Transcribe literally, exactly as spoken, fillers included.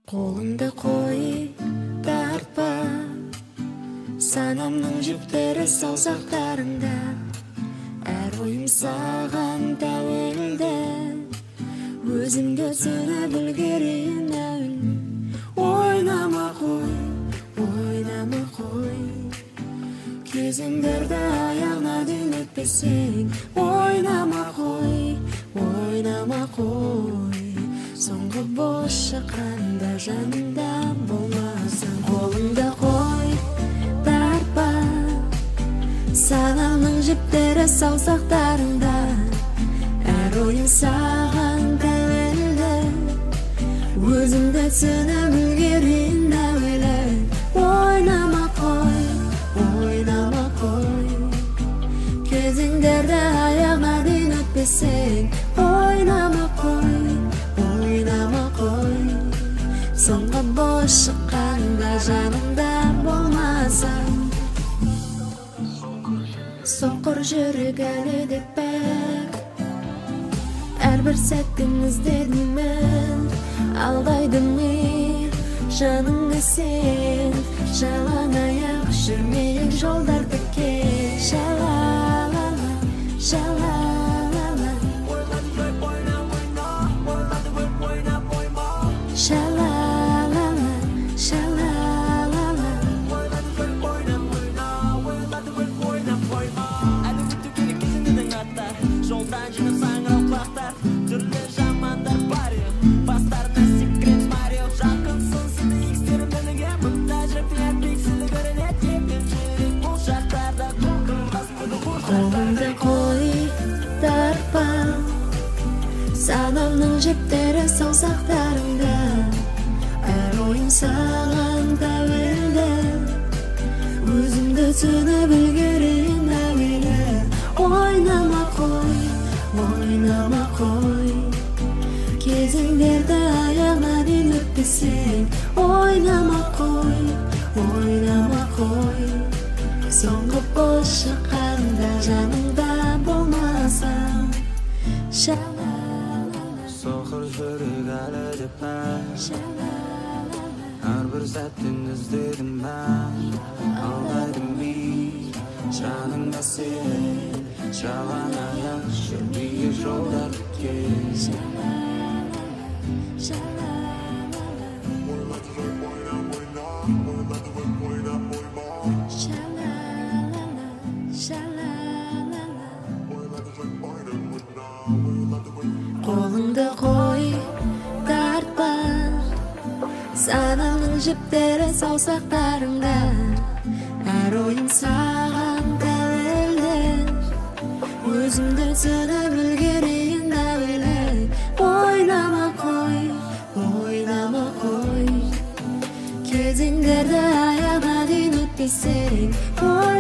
Қолыңды қой, тартпа, санамның жіптері саусақтарыңда. Әр ойым саған тәуелді, өзімді түсініп үлгерейін әуелі. Ойнама қой, ойнама қой, кезеңдерді аяғына дейін өтпесең. Ойнама қой, ойнама қой, соңғы бос шыққанда жанымда болмасаң. Қолыңды қой, тартпа, санамның жіптері саусақтарыңда. Әр ойым саған тәуелді, өзімді түсініп үлгерейін әуелі. Ойнама қой, ойнама қой, кезеңдерді аяғына дейін өтпесең. Ойнама қой, ойнама қой, соңғы бос шыққанда жанымда болмасаң. Соқыр жүрек әлі деп бәк, әрбір сәттің іздедім мен. Алдайды ме жаныңа сен, жалаң аяқ жүрмейік жолдарды кен. Шалалала, шалалала, шалалала, шалалала. Әлі өту керек кезіңдің аттар, жолдан жинап саңырау құлақтар. Түрлі жамандар бар ел, бастарына секрет марио. Жақынсың сені екстерімді неге мұқтаж рәпият пикселі көрінет. Емен жүрек бұл шақтарда құлқылмас бұны құлқарда. Қолыңды қой, тартпа, санамның жіптері саусақтарыңда. Әр ойым саған тәуелді, өзімді түсініп үлгерейін әуелі. Ойнама қой, ойнама қой, кезеңдерді аяғына дейін өтпесең. Ойнама қой, ойнама қой, соңғы бос шыққанда жаныңда болмасаң. Шалалала, Соқыр жүрек әлі деп мән, шалалала, әрбір сәттің іздедім мән. Алдайды ме жаныңда сен, жалаң аяқ жүрмейік жолдар өткен. шалалала, шалалала, шалалала, шалалала. Қолыңды қой, тартпа, санамның жіптері саусақтарыңда. Әр ойым саған тәуелді, өзімді түсініп үлгерейін әуелі. Ойнама қой, ойнама қой, кезеңдерді аяғына дейін өтпесең.